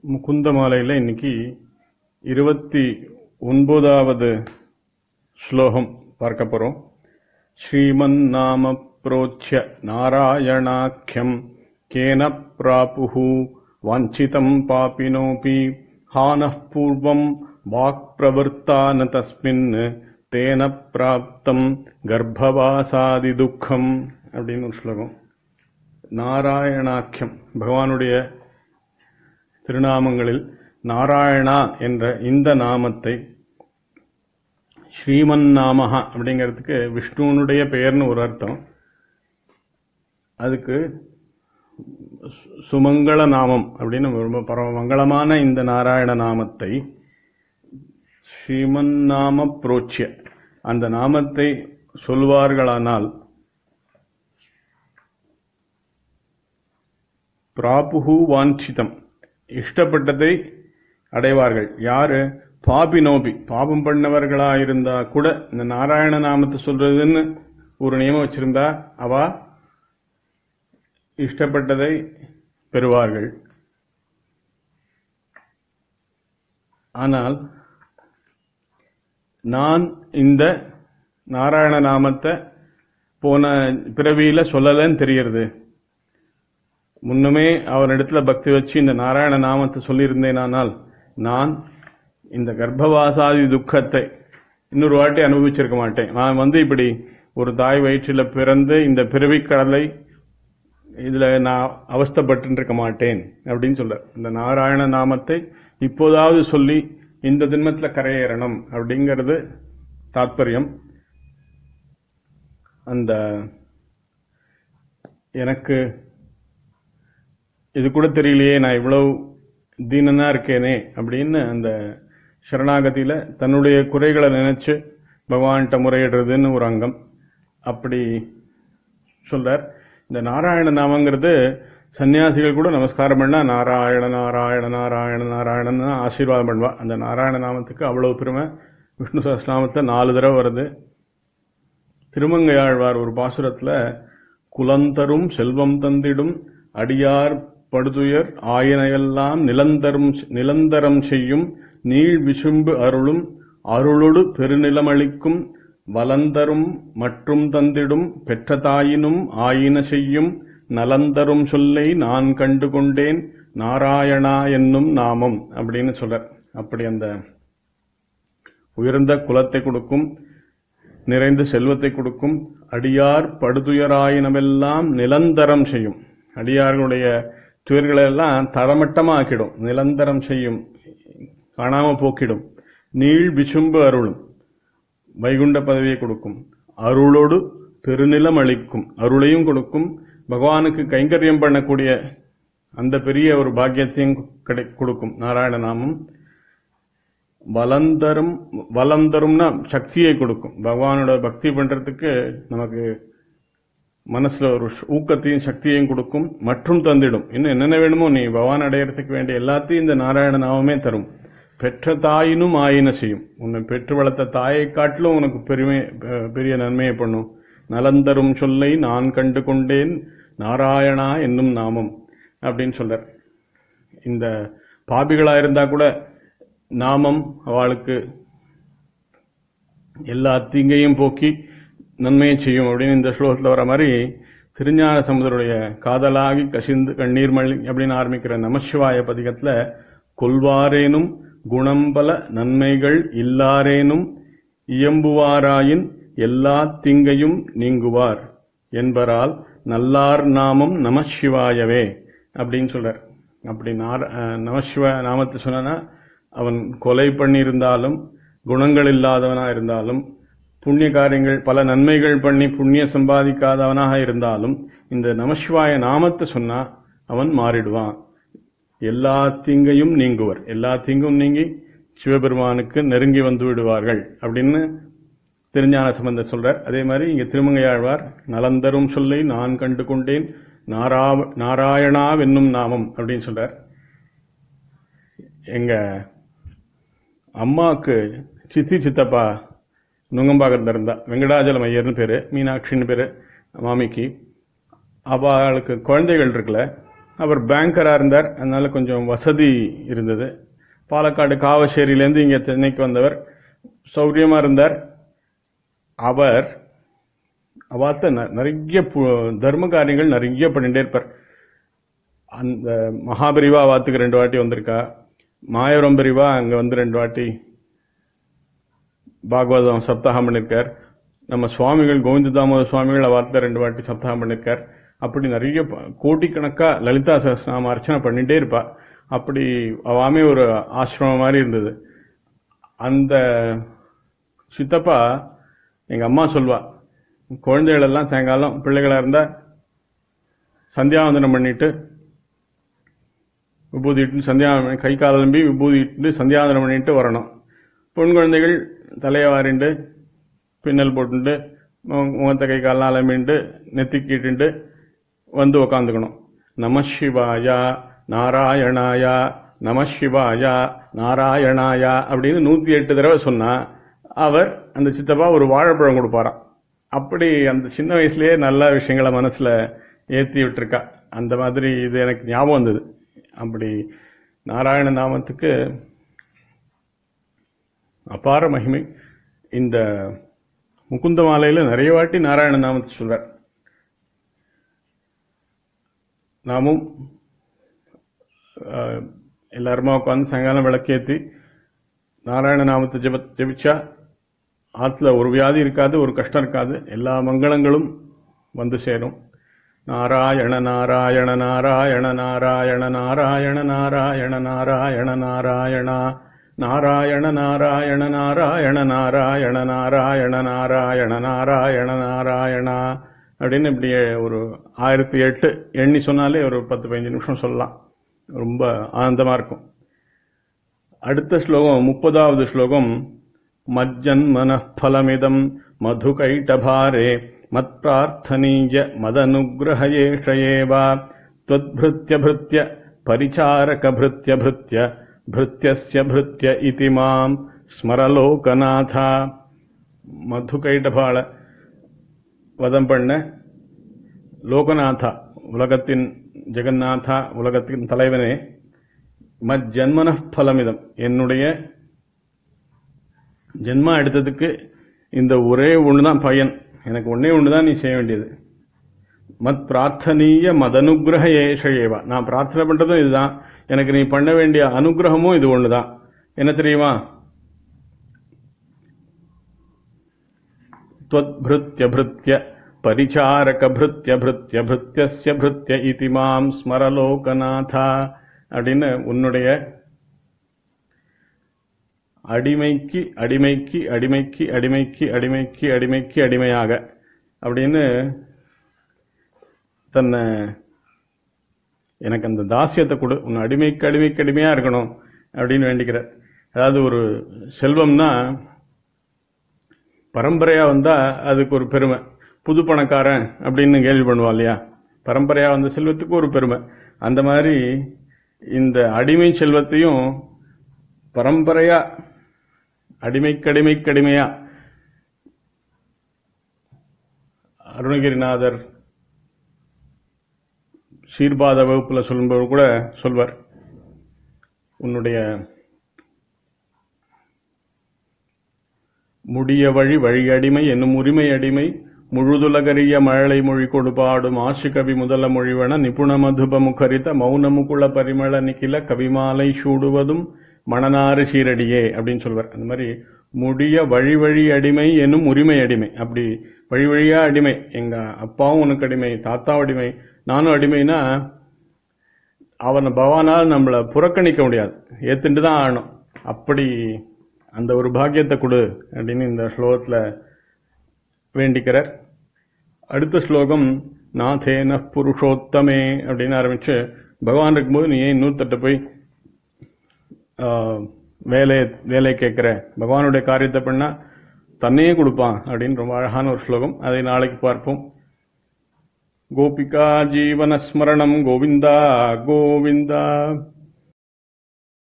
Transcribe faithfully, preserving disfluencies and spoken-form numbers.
முகுந்தமாலையில் இன்னைக்கு இருபத்தி ஒன்பதாவது ஸ்லோகம் பார்க்க போறோம். ஸ்ரீமன் நாம ப்ரோச்ய நாராயணாக்கியம் கேன பிராபுஹு வாஞ்சிதம் பாபினோபி ஹானः பூர்வம் வாக் பிரவர்த்தான தஸ்மின் தேன பிராப்தம் கர்ப்பவாசாதி துக்கம் அப்படின்னு ஒரு ஸ்லோகம். நாராயணாக்கியம், பகவானுடைய திருநாமங்களில் நாராயணா என்ற இந்த நாமத்தை ஸ்ரீமன் நாமஹா அப்படிங்கிறதுக்கு விஷ்ணுனுடைய பெயர்னு ஒரு அர்த்தம். அதுக்கு சுமங்கள நாமம் அப்படின்னு ரொம்ப பரம மங்களமான இந்த நாராயண நாமத்தை ஸ்ரீமன் நாம புரோச்சிய, அந்த நாமத்தை சொல்வார்களானால் பிராபுஹு வாஞ்சிதம், இஷ்டப்பட்டதை அடைவார்கள். யாரு? பாபினோபி, பாபம் பண்ணவர்களா இருந்தா கூட இந்த நாராயண நாமத்தை சொல்றதுன்னு ஒரு நியமம் வச்சிருந்தா அவ இஷ்டப்பட்டதை பெறுவார்கள். ஆனால் நான் இந்த நாராயண நாமத்தை போன பிறவியில சொல்லலன்னு தெரியறது. முன்னமே அவரிடத்துல பக்தி வச்சு இந்த நாராயண நாமத்தை சொல்லியிருந்தேனால் நான் இந்த கர்ப்பவாசாதி துக்கத்தை இன்னொரு வாட்டி அனுபவிச்சிருக்க மாட்டேன். நான் வந்து இப்படி ஒரு தாய் வயிற்றில பிறந்து இந்த பிறவி கடலை இதுல நான் அவஸ்தைப்பட்டு இருக்க மாட்டேன் அப்படின்னு சொல்ற. இந்த நாராயண நாமத்தை இப்போதாவது சொல்லி இந்த தினத்துல கரையேறணும் அப்படிங்கிறது தாத்பரியம். அந்த எனக்கு இது கூட தெரியலையே, நான் இவ்வளவு தீனனா இருக்கேனே அப்படின்னு அந்த சரணாகதியில தன்னுடைய குறைகளை நினைச்சு பகவான்கிட்ட முறையிடுறதுன்னு ஒரு அங்கம். அப்படி சொல்றார். இந்த நாராயண நாமங்கிறது சன்னியாசிகள் கூட நமஸ்காரம் பண்ணா நாராயண நாராயண நாராயண நாராயணன் ஆசீர்வாதம் பண்ணுவா. அந்த நாராயண நாமத்துக்கு அவ்வளவு பெருமை. விஷ்ணு சஹஸ்ரநாமத்தை நாலு தடவை வருது. திருமங்கையாழ்வார் ஒரு பாசுரத்துல குலந்தரும் செல்வம் தந்திடும் அடியார் படுதுயர் ஆயனையெல்லாம் நிலந்தரும் நிலந்தரம் செய்யும் நீள் விசும்பு அருளும் அருளொடு பெருநிலமளிக்கும் வலந்தரும் மற்றும் தந்திடும் பெற்ற தாயினும் ஆயின செய்யும் நலந்தரும் சொல்லை நான் கண்டு கொண்டேன் நாராயணா என்னும் நாமம் அப்படின்னு சொல்றார். அப்படி அந்த உயர்ந்த குலத்தை கொடுக்கும், நிறைந்த செல்வத்தை கொடுக்கும், அடியார் படுதுயராயினமெல்லாம் நிலந்தரம் செய்யும், அடியார்களுடைய துயர்களை எல்லாம் தரமட்டமா ஆக்கிடும், நிலந்தரம் செய்யும், காணாம போக்கிடும், நீள் விசும்பு அருளும், வைகுண்ட பதவியை கொடுக்கும், அருளோடு பெருநிலம் அளிக்கும், அருளையும் கொடுக்கும், பகவானுக்கு கைங்கரியம் பண்ணக்கூடிய அந்த பெரிய ஒரு பாக்கியத்தையும் கிடை கொடுக்கும் நாராயண நாமம். வலந்தரும் வலந்தரும்னா சக்தியை கொடுக்கும், பகவானோட பக்தி பண்றதுக்கு நமக்கு மனசுல ஒரு ஊக்கத்தையும் சக்தியையும் கொடுக்கும், மற்றும் தந்திடும். இன்னும் என்னென்ன வேணுமோ நீ பகவான் அடையறதுக்கு வேண்டிய எல்லாத்தையும் இந்த நாராயண நாமமே தரும். பெற்ற தாயினும் ஆயின செய்யும், உன்னை பெற்று வளர்த்த தாயை காட்டிலும் உனக்கு பெருமை பெரிய நன்மையை பண்ணும். நலந்தரும் சொல்லை நான் கண்டு கொண்டேன் நாராயணா என்னும் நாமம் அப்படின்னு சொல்றார். இந்த பாபிகளா இருந்தா கூட நாமம் அவளுக்கு எல்லா தீங்கையும் போக்கி நன்மையை செய்யும் அப்படின்னு இந்த ஸ்லோகத்தில் வர மாதிரி திருஞான சமுதருடைய காதலாகி கசிந்து கண்ணீர் மழை அப்படின்னு ஆரம்பிக்கிற நமசிவாய பதிகத்துல கொல்வாரேனும் குணம்பல நன்மைகள் இல்லாரேனும் இயம்புவாராயின் எல்லா தீங்கையும் நீங்குவார் என்பரால் நல்லார் நாமம் நமசிவாயவே அப்படின்னு சொல்றார். அப்படி நமசிவ நாமத்தை சொன்னா அவன் கொலை பண்ணியிருந்தாலும், குணங்கள் இல்லாதவனா இருந்தாலும், புண்ணிய காரியங்கள் பல நன்மைகள் பண்ணி புண்ணிய சம்பாதிக்காதவனாக இருந்தாலும் இந்த நமசிவாய நாமத்தை சொன்னா அவன் மாறிடுவான். எல்லா தீங்கையும் நீங்குவர், எல்லா தீங்கும் நீங்கி சிவபெருமானுக்கு நெருங்கி வந்து விடுவார்கள் அப்படின்னு திருஞான சம்பந்தர் சொல்றார். அதே மாதிரி இங்க திருமங்கையாழ்வார் நலந்தரும் சொல்லை நான் கண்டு கொண்டேன் நாரா நாராயணாவென்னும் நாமம் அப்படின்னு சொல்றார். எங்க அம்மாவுக்கு சித்தி சித்தப்பா நுங்கம்பாக்கத்தில் இருந்தா, வெங்கடாஜலம் ஐயர்னு பேரு, மீனாட்சின்னு பேரு மாமிக்கு. அவளுக்கு குழந்தைகள் இருக்குல்ல, அவர் பேங்கராக இருந்தார், அதனால கொஞ்சம் வசதி இருந்தது. பாலக்காடு காவச்சேரியிலேருந்து இங்கே சென்னைக்கு வந்தவர், சௌரியமாக இருந்தார். அவர் அவாத்த நிறைய தர்ம காரியங்கள் நிறைய பண்ணிட்டே இருப்பார். அந்த மகாபெரிவா வாத்துக்கு ரெண்டு வாட்டி வந்திருக்கா, மாயவரம் பெரிவா அங்கே வந்து ரெண்டு வாட்டி பாகவதம் சப்தாகம் பண்ணியிருக்கார். நம்ம சுவாமிகள் கோவிந்த தாமோதர சுவாமிகள் அவாத்த ரெண்டு வாட்டி சப்தாகம் பண்ணியிருக்கார். அப்படி நிறைய கோட்டிக்கணக்கா லலிதா சஹஸ்ரநாம அர்ச்சனை பண்ணிட்டே இருப்பா. அப்படி அவாமே ஒரு ஆசிரமம் மாதிரி இருந்தது. அந்த சித்தப்பா எங்க அம்மா சொல்வா, குழந்தைகள் எல்லாம் சாயங்காலம் பிள்ளைகளா இருந்தா சந்தியாவந்தனம் பண்ணிட்டு விபூதி இட்டு சந்தியா கை காலம்பி விபூதி இட்டு சந்தியாவந்தனம் பண்ணிட்டு வரணும். பெண் குழந்தைகள் தலையை வாரிண்டு பின்னல் போட்டுட்டு முகத்தை கை காலம் அலம்பிட்டு நெத்திக்கிட்டு வந்து உக்காந்துக்கணும். நமசிவாயா நாராயணாயா நமசிவாயா நாராயணாயா அப்படின்னு நூத்தி எட்டு தடவை சொன்னா அவர் அந்த சித்தப்பா ஒரு வாழைப்பழம் கொடுப்பாராம். அப்படி அந்த சின்ன வயசுலயே நல்ல விஷயங்களை மனசுல ஏத்தி விட்டுருக்கா. அந்த மாதிரி இது எனக்கு ஞாபகம் வந்தது. அப்படி நாராயண நாமத்துக்கு அபார மகிமை. இந்த முகுந்த மாலையில நிறைய வாட்டி நாராயண நாமத்தை சொல்றார். நாமும் எல்லாருமா உட்காந்து சாயங்காலம் விளக்கேற்றி நாராயண நாமத்தை ஜெப ஜெபிச்சா ஆத்துல ஒரு வியாதி இருக்காது, ஒரு கஷ்டம் இருக்காது, எல்லா மங்களங்களும் வந்து சேரும். நாராயண நாராயண நாராயண நாராயண நாராயண நாராயண நாராயண நாராயணா நாராயண நாராயண நாராயண நாராயண நாராயண நாராயண நாராயண நாராயணா அப்படின்னு இப்படி ஒரு ஆயிரத்தி எட்டு எண்ணி சொன்னாலே ஒரு பத்து பதினஞ்சு நிமிஷம் சொல்லலாம். ரொம்ப ஆனந்தமா இருக்கும். அடுத்த ஸ்லோகம் முப்பதாவது ஸ்லோகம். மஜ்ஜன்மன பலமிதம் மதுகைட்டபாரே மத் பிரார்த்தனீய மதனுகிரஹயேஷயேவா த்வத்பிருத்ய பிருத்ய பரிசாரக பிருத்ய பிருத்ய பிருத்யஸ்ய பிருத்ய இதி மாம் ஸ்மரலோகநாதா. மதுகைட்டபால வதம் பண்ண லோகநாதா, உலகத்தின் ஜெகநாதா, உலகத்தின் தலைவனே, மஜ்ஜன்மன பலமிதம், என்னுடைய ஜென்மா எடுத்ததுக்கு இந்த ஒரே ஒண்ணுதான் பயன், எனக்கு ஒன்னே ஒண்ணுதான் நீ செய்ய வேண்டியது. மத் பிரார்த்தனீய மதனுகிரக ஏஷயேவா, நான் பிரார்த்தனை பண்றதும் இதுதான், எனக்கு நீ பண்ண வேண்டிய அனுகிரகமும் இது ஒண்ணுதான். என்ன தெரியுமா? த்வத்பிருத்ய பிருத்ய பரிசாரக பிருத்ய பிருத்ய பிருத்யஸ்ய பிருத்ய இதி மாம் ஸ்மரலோகநாதா அப்படின்னு உன்னுடைய அடிமைக்கு அடிமைக்கு அடிமைக்கு அடிமைக்கு அடிமைக்கு அடிமைக்கு அடிமையாக அப்படின்னு தன்னை எனக்கு அந்த தாசியத்தை கொடு, உன் அடிமைக்கு அடிமைக்கு அடிமையா இருக்கணும் அப்படின்னு வேண்டிக்கிறார். அதாவது ஒரு செல்வம்னா பரம்பரையா வந்தா அதுக்கு ஒரு பெருமை, புது பணக்காரன் அப்படின்னு கேள்வி பண்ணுவா இல்லையா, பரம்பரையா வந்த செல்வத்துக்கு ஒரு பெருமை. அந்த மாதிரி இந்த அடிமை செல்வத்தையும் பரம்பரையா அடிமைக்கடிமைக்கடிமையா அருணகிரிநாதர் சீர்பாத வகுப்புல சொல்லும்போது கூட சொல்வார், உன்னுடைய முடிய வழி வழி அடிமை என்னும் உரிமை அடிமை முழுதுலகரிய மழலை மொழி கொடுபாடும் ஆசிகவி முதல மொழிவன நிபுண மதுப முகரித மௌன முகுள பரிமள நிக்கில கவிமாலை சூடுவதும் மணனாறு சீரடியே அப்படின்னு சொல்வார். அந்த மாதிரி முடிய வழி வழி அடிமை என்னும் உரிமை அடிமை, அப்படி வழி வழியா அடிமை, எங்க அப்பாவும் உனக்கு அடிமை, தாத்தாவும் அடிமை, நானும் அடிமைனா அவனை பகவானால் நம்மளை புறக்கணிக்க முடியாது, ஏத்துட்டு தான் ஆகணும். அப்படி அந்த ஒரு பாக்கியத்தை கொடு அப்படின்னு இந்த ஸ்லோகத்துல வேண்டிக்கிறார். அடுத்த ஸ்லோகம் நாதேன புருஷோத்தமே அப்படின்னு ஆரம்பிச்சு, பகவான் இருக்கும்போது நீ ஏன் இன்னொருத்தட்ட போய் வேலை வேலை கேட்கிற, பகவானுடைய காரியத்தை பண்ணா தன்னையே கொடுப்பான் அப்படின்னு ரொம்ப அழகான ஒரு ஸ்லோகம். அதை நாளைக்கு பார்ப்போம். கோபிகா ஜீவன ஸ்மரணம் கோவிந்தா கோவிந்தா.